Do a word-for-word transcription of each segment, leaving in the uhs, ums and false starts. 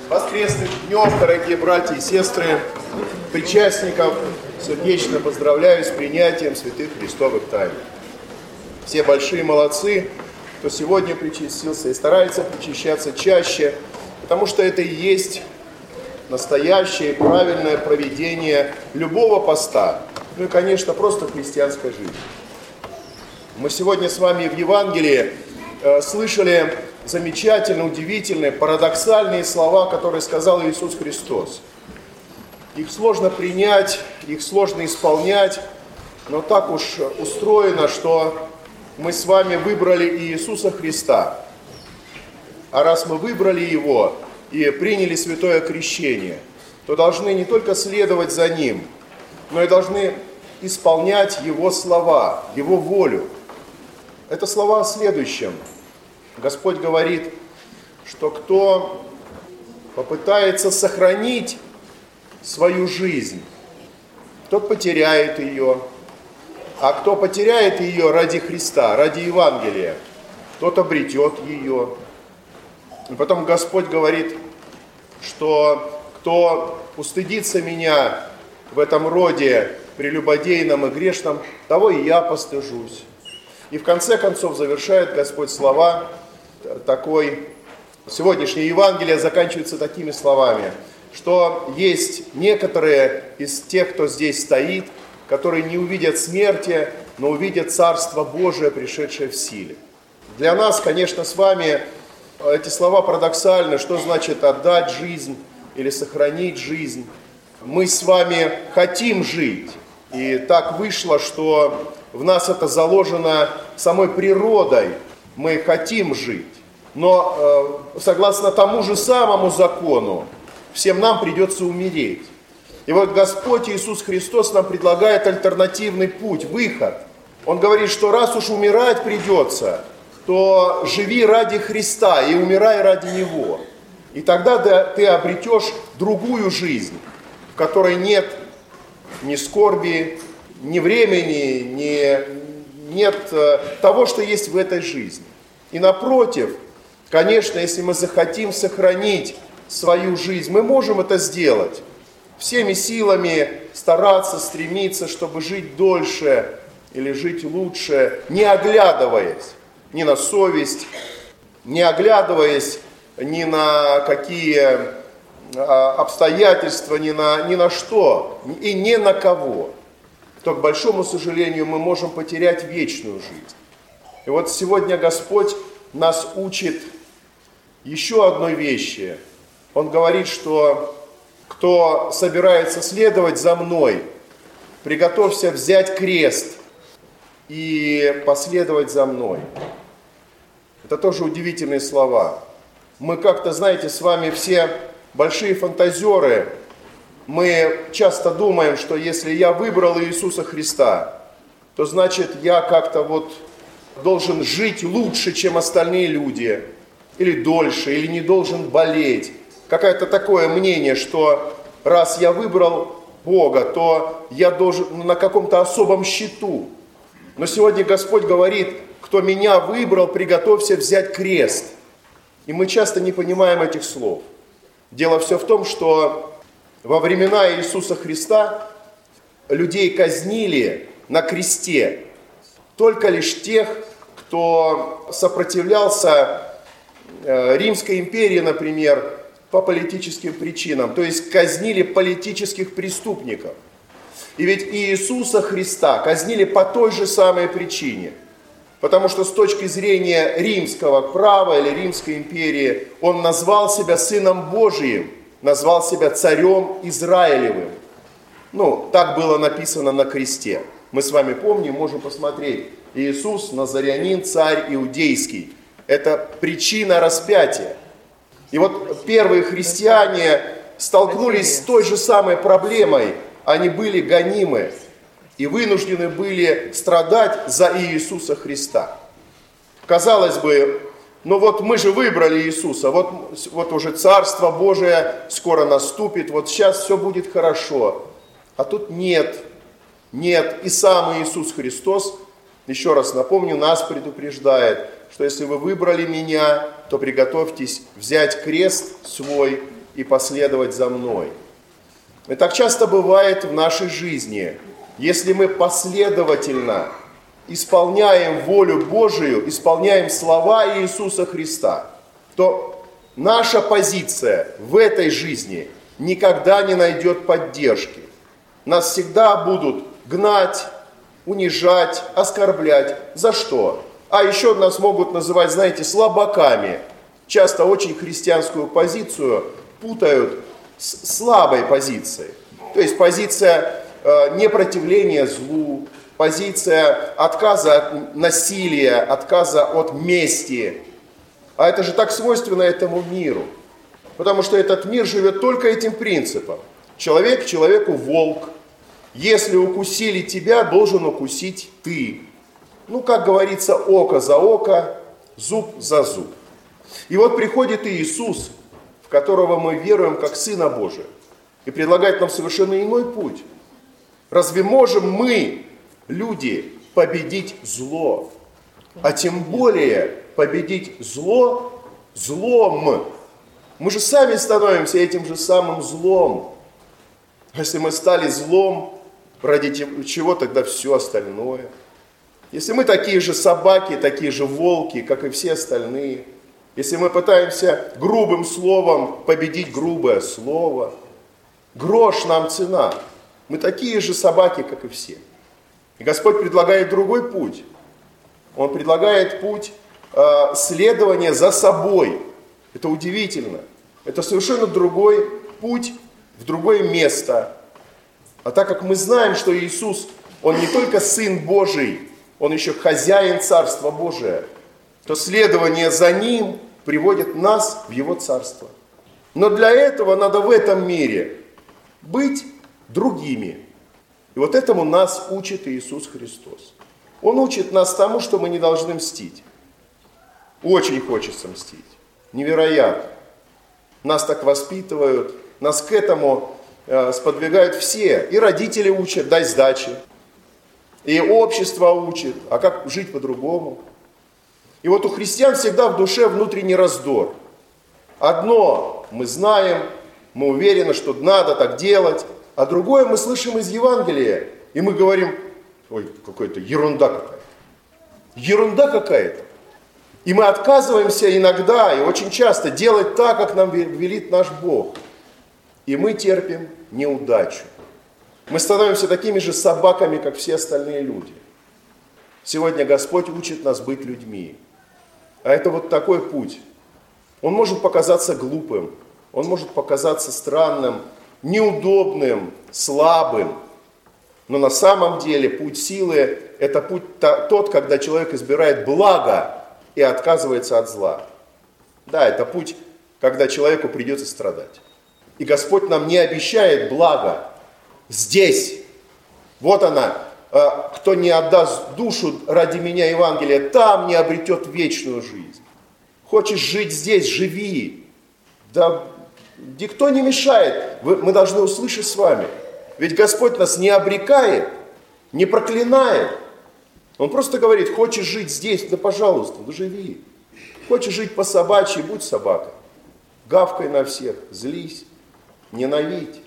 Воскресным днем, дорогие братья и сестры, причастников сердечно поздравляю с принятием святых Христовых тайн. Все большие молодцы, кто сегодня причастился и старается причащаться чаще, потому что это и есть настоящее и правильное проведение любого поста, ну и, конечно, просто христианской жизни. Мы сегодня с вами в Евангелии э, слышали замечательные, удивительные, парадоксальные слова, которые сказал Иисус Христос. Их сложно принять, их сложно исполнять, но так уж устроено, что мы с вами выбрали Иисуса Христа. А раз мы выбрали Его и приняли святое крещение, то должны не только следовать за Ним, но и должны исполнять Его слова, Его волю. Это слова о следующем. Господь говорит, что кто попытается сохранить свою жизнь, тот потеряет ее. А кто потеряет ее ради Христа, ради Евангелия, тот обретет ее. И потом Господь говорит, что кто устыдится меня в этом роде прелюбодейном и грешном, того и я постыжусь. И в конце концов завершает Господь слова такой. Сегодняшнее Евангелие заканчивается такими словами, что есть некоторые из тех, кто здесь стоит, которые не увидят смерти, но увидят Царство Божие, пришедшее в силе. Для нас, конечно, с вами эти слова парадоксальны. Что значит отдать жизнь или сохранить жизнь? Мы с вами хотим жить. И так вышло, что в нас это заложено самой природой. Мы хотим жить. Но э, согласно тому же самому закону, всем нам придется умереть. И вот Господь Иисус Христос нам предлагает альтернативный путь, выход. Он говорит, что раз уж умирать придется, то живи ради Христа и умирай ради Него. И тогда ты обретешь другую жизнь, в которой нет ни скорби, ни времени, ни, нет того, что есть в этой жизни. И напротив, конечно, если мы захотим сохранить свою жизнь, мы можем это сделать. Всеми силами стараться, стремиться, чтобы жить дольше или жить лучше, не оглядываясь ни на совесть, не оглядываясь ни на какие обстоятельства, ни на, ни на что и ни на кого. То, к большому сожалению, мы можем потерять вечную жизнь. И вот сегодня Господь нас учит еще одной вещи. Он говорит, что кто собирается следовать за мной, приготовься взять крест и последовать за мной. Это тоже удивительные слова. Мы как-то, знаете, с вами все большие фантазеры. Мы часто думаем, что если я выбрал Иисуса Христа, то значит я как-то вот должен жить лучше, чем остальные люди, или дольше, или не должен болеть. Какое-то такое мнение, что раз я выбрал Бога, то я должен на каком-то особом счету. Но сегодня Господь говорит, кто меня выбрал, приготовься взять крест. И мы часто не понимаем этих слов. Дело все в том, что во времена Иисуса Христа людей казнили на кресте только лишь тех, кто сопротивлялся Римской империи, например, по политическим причинам, то есть казнили политических преступников. И ведь Иисуса Христа казнили по той же самой причине, потому что с точки зрения римского права или Римской империи он назвал себя Сыном Божиим, назвал себя Царем Израилевым. Ну, так было написано на кресте. Мы с вами помним, можем посмотреть. Иисус, Назарянин, Царь Иудейский. Это причина распятия. И вот первые христиане столкнулись с той же самой проблемой. Они были гонимы и вынуждены были страдать за Иисуса Христа. Казалось бы, ну вот мы же выбрали Иисуса, вот, вот уже Царство Божие скоро наступит, вот сейчас все будет хорошо. А тут нет, нет. И сам Иисус Христос, еще раз напомню, нас предупреждает, что если вы выбрали меня, то приготовьтесь взять крест свой и последовать за мной. И так часто бывает в нашей жизни. Если мы последовательно исполняем волю Божию, исполняем слова Иисуса Христа, то наша позиция в этой жизни никогда не найдет поддержки. Нас всегда будут гнать, унижать, оскорблять. За что? А еще нас могут называть, знаете, слабаками. Часто очень христианскую позицию путают с слабой позицией. То есть позиция э, непротивления злу, позиция отказа от насилия, отказа от мести. А это же так свойственно этому миру. Потому что этот мир живет только этим принципом. Человек человеку волк. Если укусили тебя, должен укусить ты. Ну, как говорится, око за око, зуб за зуб. И вот приходит Иисус, в которого мы веруем как Сына Божия, и предлагает нам совершенно иной путь. Разве можем мы, люди, победить зло? А тем более победить зло злом. Мы же сами становимся этим же самым злом. А если мы стали злом, ради чего тогда все остальное? Если мы такие же собаки, такие же волки, как и все остальные, если мы пытаемся грубым словом победить грубое слово, грош нам цена. Мы такие же собаки, как и все. И Господь предлагает другой путь. Он предлагает путь э, следования за собой. Это удивительно. Это совершенно другой путь в другое место. А так как мы знаем, что Иисус, Он не только Сын Божий, Он еще хозяин Царства Божия, то следование за Ним приводит нас в Его Царство. Но для этого надо в этом мире быть другими. И вот этому нас учит Иисус Христос. Он учит нас тому, что мы не должны мстить. Очень хочется мстить. Невероятно. Нас так воспитывают, нас к этому э, сподвигают все. И родители учат, дай сдачи. И общество учит, а как жить по-другому. И вот у христиан всегда в душе внутренний раздор. Одно мы знаем, мы уверены, что надо так делать, а другое мы слышим из Евангелия, и мы говорим, ой, какая-то ерунда какая-то. Ерунда какая-то. И мы отказываемся иногда и очень часто делать так, как нам велит наш Бог. И мы терпим неудачу. Мы становимся такими же собаками, как все остальные люди. Сегодня Господь учит нас быть людьми. А это вот такой путь. Он может показаться глупым, он может показаться странным, неудобным, слабым. Но на самом деле путь силы – это путь тот, когда человек избирает благо и отказывается от зла. Да, это путь, когда человеку придется страдать. И Господь нам не обещает благо здесь. Вот она, кто не отдаст душу ради меня Евангелия, там не обретет вечную жизнь. Хочешь жить здесь, живи. Да никто не мешает. Мы должны услышать с вами. Ведь Господь нас не обрекает, не проклинает. Он просто говорит, хочешь жить здесь, да пожалуйста, да живи. Хочешь жить по-собачьи, будь собакой. Гавкай на всех, злись, ненавидь.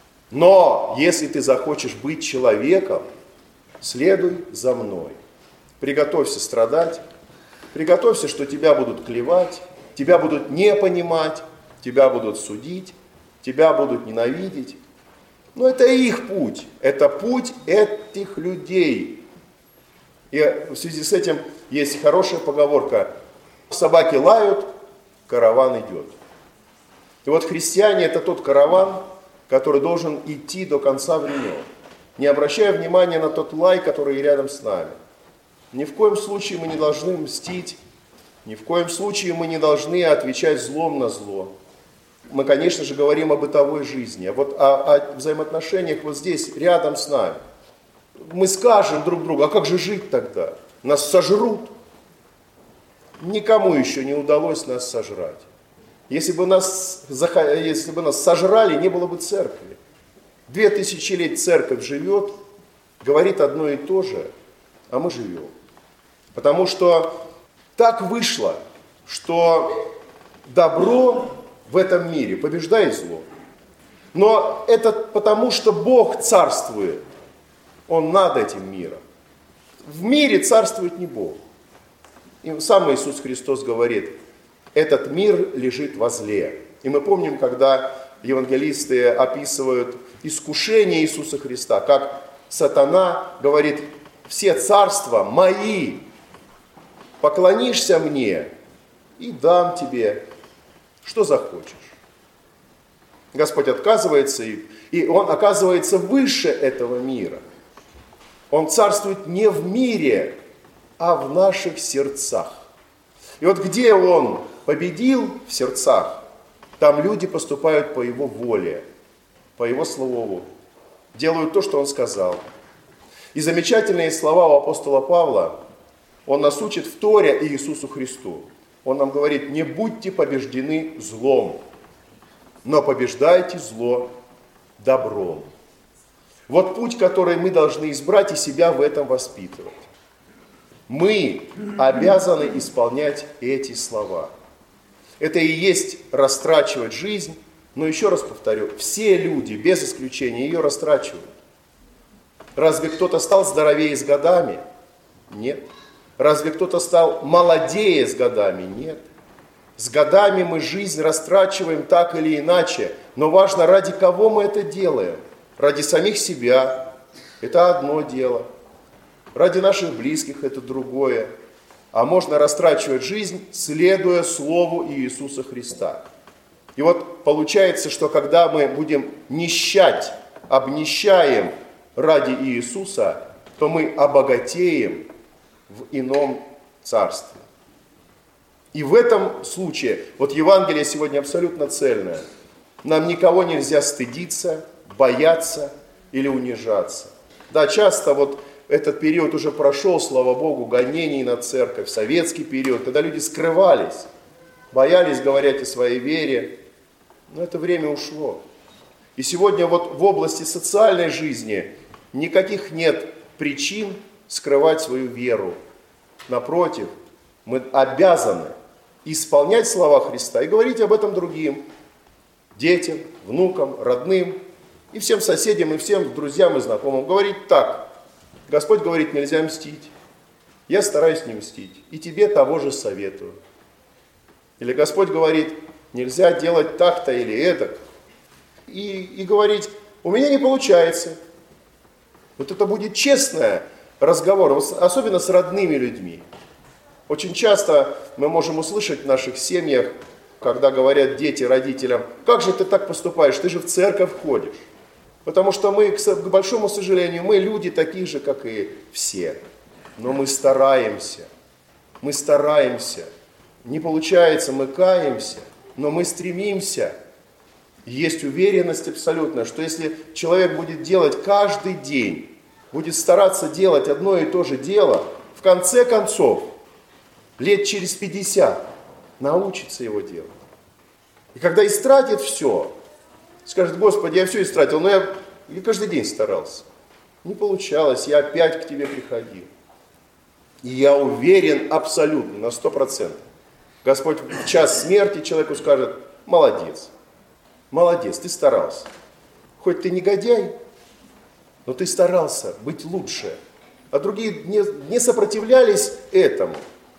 Но если ты захочешь быть человеком, следуй за мной. Приготовься страдать, приготовься, что тебя будут клевать, тебя будут не понимать, тебя будут судить, тебя будут ненавидеть. Но это их путь, это путь этих людей. И в связи с этим есть хорошая поговорка: собаки лают, караван идет. И вот христиане – это тот караван, который должен идти до конца времен, не обращая внимания на тот лай, который рядом с нами. Ни в коем случае мы не должны мстить, ни в коем случае мы не должны отвечать злом на зло. Мы, конечно же, говорим о бытовой жизни, а вот о, о взаимоотношениях вот здесь, рядом с нами. Мы скажем друг другу, а как же жить тогда? Нас сожрут. Никому еще не удалось нас сожрать. Если бы нас, если бы нас сожрали, не было бы церкви. Две тысячи лет церковь живет, говорит одно и то же, а мы живем. Потому что так вышло, что добро в этом мире, побеждай зло. Но это потому, что Бог царствует. Он над этим миром. В мире царствует не Бог. И сам Иисус Христос говорит, этот мир лежит во зле. И мы помним, когда евангелисты описывают искушение Иисуса Христа, как сатана говорит, все царства мои, поклонишься мне и дам тебе, что захочешь. Господь отказывается, и Он оказывается выше этого мира. Он царствует не в мире, а в наших сердцах. И вот где Он победил в сердцах, там люди поступают по Его воле, по Его слову, делают то, что Он сказал. И замечательные слова у апостола Павла, он нас учит в Торе Иисусу Христу. Он нам говорит, не будьте побеждены злом, но побеждайте зло добром. Вот путь, который мы должны избрать и себя в этом воспитывать. Мы обязаны исполнять эти слова. Это и есть растрачивать жизнь, но еще раз повторю, все люди, без исключения, ее растрачивают. Разве кто-то стал здоровее с годами? Нет. Разве кто-то стал молодее с годами? Нет. С годами мы жизнь растрачиваем так или иначе, но важно, ради кого мы это делаем. Ради самих себя – это одно дело. Ради наших близких – это другое. А можно растрачивать жизнь, следуя Слову Иисуса Христа. И вот получается, что когда мы будем нищать, обнищаем ради Иисуса, то мы обогатеем в ином царстве. И в этом случае, вот Евангелие сегодня абсолютно цельное. Нам никого нельзя стыдиться, бояться или унижаться. Да, часто вот этот период уже прошел, слава Богу, гонений на церковь, советский период, когда люди скрывались, боялись говорить о своей вере. Но это время ушло. И сегодня вот в области социальной жизни никаких нет причин скрывать свою веру. Напротив, мы обязаны исполнять слова Христа и говорить об этом другим, детям, внукам, родным и всем соседям, и всем друзьям и знакомым. Говорить так. Господь говорит, нельзя мстить. Я стараюсь не мстить. И тебе того же советую. Или Господь говорит, нельзя делать так-то или это. И, и говорить, у меня не получается. Вот это будет честный разговор, особенно с родными людьми. Очень часто мы можем услышать в наших семьях, когда говорят дети родителям, как же ты так поступаешь, ты же в церковь ходишь. Потому что мы, к большому сожалению, мы люди такие же, как и все. Но мы стараемся, мы стараемся. Не получается, мы каемся, но мы стремимся. Есть уверенность абсолютная, что если человек будет делать каждый день, будет стараться делать одно и то же дело, в конце концов, лет через пятьдесят, научится его делать. И когда истратит все, скажет, Господи, я все истратил, но я, я каждый день старался. Не получалось, я опять к Тебе приходил. И я уверен абсолютно, на сто процентов. Господь в час смерти человеку скажет, молодец, молодец, ты старался. Хоть ты негодяй, но ты старался быть лучше. А другие не, не сопротивлялись этому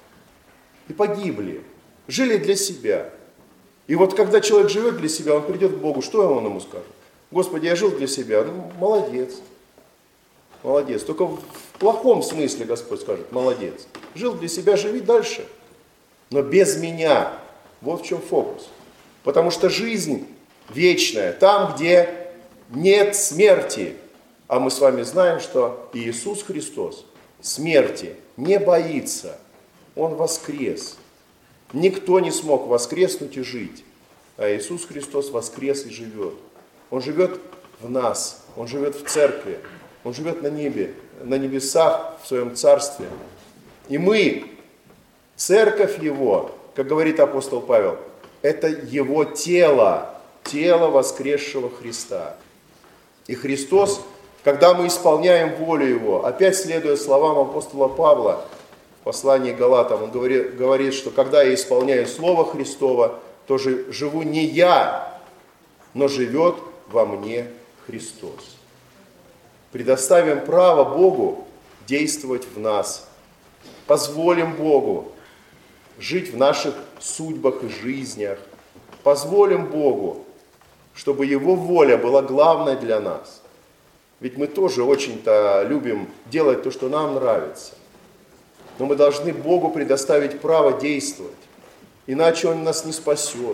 и погибли, жили для себя. И вот когда человек живет для себя, он придет к Богу, что он ему скажет? Господи, я жил для себя, ну молодец, молодец. Только в плохом смысле Господь скажет, молодец. Жил для себя, живи дальше. Но без меня. Вот в чем фокус. Потому что жизнь вечная, там, где нет смерти. А мы с вами знаем, что Иисус Христос смерти не боится. Он воскрес. Никто не смог воскреснуть и жить. А Иисус Христос воскрес и живет. Он живет в нас. Он живет в церкви. Он живет на небе, на небесах, в своем царстве. И мы, церковь Его, как говорит апостол Павел, это Его тело, тело воскресшего Христа. И Христос, когда мы исполняем волю Его, опять следуя словам апостола Павла, в послании к Галатам, он говорит, говорит, что когда я исполняю Слово Христово, то же живу не я, но живет во мне Христос. Предоставим право Богу действовать в нас. Позволим Богу жить в наших судьбах и жизнях. Позволим Богу, чтобы Его воля была главной для нас. Ведь мы тоже очень-то любим делать то, что нам нравится. Но мы должны Богу предоставить право действовать, иначе Он нас не спасет.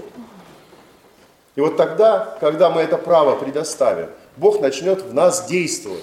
И вот тогда, когда мы это право предоставим, Бог начнет в нас действовать.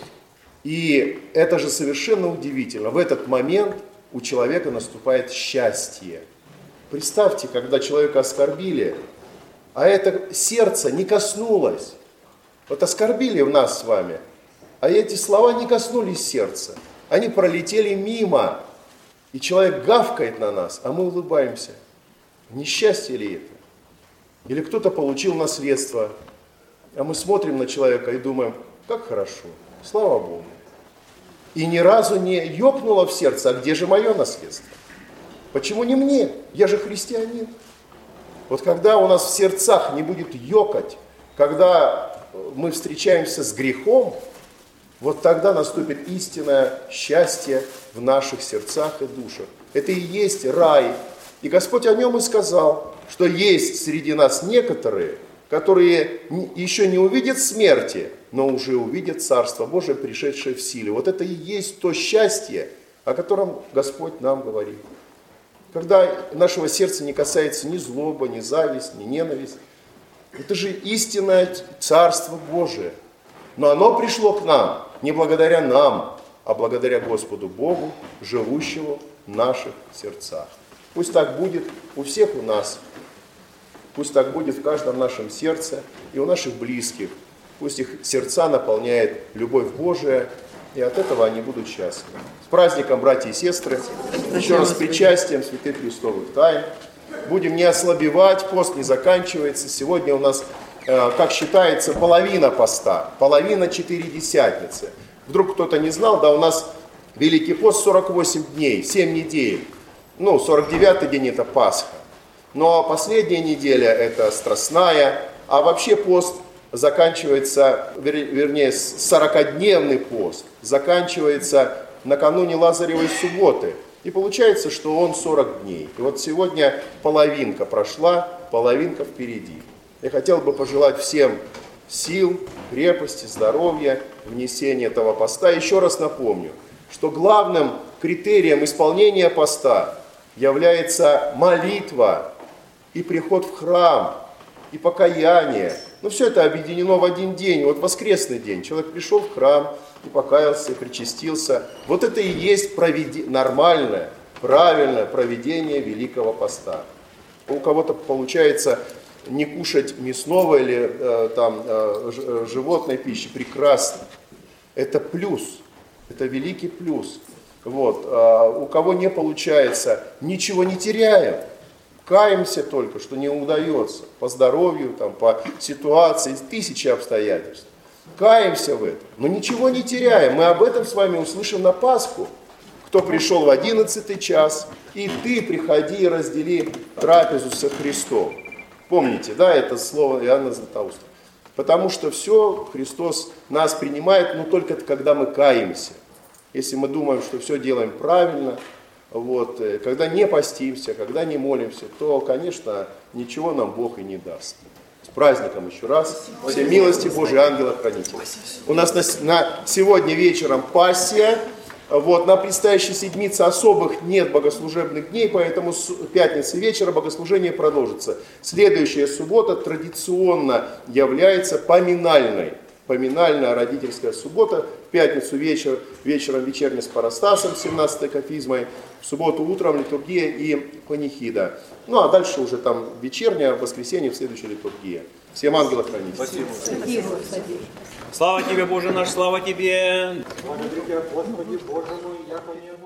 И это же совершенно удивительно. В этот момент у человека наступает счастье. Представьте, когда человека оскорбили, а это сердце не коснулось. Вот оскорбили в нас с вами, а эти слова не коснулись сердца. Они пролетели мимо. И человек гавкает на нас, а мы улыбаемся. Несчастье ли это? Или кто-то получил наследство, а мы смотрим на человека и думаем, как хорошо, слава Богу. И ни разу не ёкнуло в сердце, а где же мое наследство? Почему не мне? Я же христианин. Вот когда у нас в сердцах не будет ёкать, когда мы встречаемся с грехом, вот тогда наступит истинное счастье в наших сердцах и душах. Это и есть рай. И Господь о нем и сказал, что есть среди нас некоторые, которые еще не увидят смерти, но уже увидят Царство Божие, пришедшее в силе. Вот это и есть то счастье, о котором Господь нам говорит. Когда нашего сердца не касается ни злоба, ни зависть, ни ненависть. Это же истинное Царство Божие. Но оно пришло к нам не благодаря нам, а благодаря Господу Богу, живущему в наших сердцах. Пусть так будет у всех у нас. Пусть так будет в каждом нашем сердце и у наших близких. Пусть их сердца наполняет любовь Божия, и от этого они будут счастливы. С праздником, братья и сестры, еще раз с причастием святых христовых тайн. Будем не ослабевать, пост не заканчивается. Сегодня у нас, как считается, половина поста, половина четыредесятницы. Вдруг кто-то не знал, да, у нас Великий пост сорок восемь дней, семь недель. Ну, сорок девятый день это Пасха. Но последняя неделя это Страстная, а вообще пост заканчивается, вер, вернее, сорокадневный пост заканчивается накануне Лазаревой субботы. И получается, что он сорок дней. И вот сегодня половинка прошла, половинка впереди. Я хотел бы пожелать всем сил, крепости, здоровья, внесения этого поста. Еще раз напомню, что главным критерием исполнения поста является молитва и приход в храм, и покаяние. Но все это объединено в один день, вот воскресный день. Человек пришел в храм и покаялся, и причастился. Вот это и есть проведи... нормальное, правильное проведение Великого Поста. У кого-то получается не кушать мясного или э, там, э, животной пищи, прекрасно. Это плюс, это великий плюс. Вот. А у кого не получается, ничего не теряем. Каемся только, что не удается. По здоровью, там, по ситуации, тысячи обстоятельств. Каемся в этом, но ничего не теряем. Мы об этом с вами услышим на Пасху. Кто пришел в одиннадцатый час, и ты приходи и раздели трапезу со Христом. Помните, да, это слово Иоанна Златоуста. Потому что все, Христос нас принимает, но только когда мы каемся. Если мы думаем, что все делаем правильно, вот, когда не постимся, когда не молимся, то, конечно, ничего нам Бог и не даст. С праздником еще раз. Все милости Божьи, ангела-хранителя. У нас на, на сегодня вечером пассия. Вот, на предстоящей седмице особых нет богослужебных дней, поэтому с пятницы вечера богослужение продолжится. Следующая суббота традиционно является поминальной. Поминальная родительская суббота. В пятницу вечер, вечером вечерня с парастасом, семнадцатой кафизмой. В субботу утром литургия и панихида. Ну а дальше уже там вечерняя, в воскресенье в следующей литургии. Всем ангела-хранителя. Спасибо. Слава Тебе, Боже наш, слава Тебе! Благодарю Тебя, Господи, Боже мой, яко не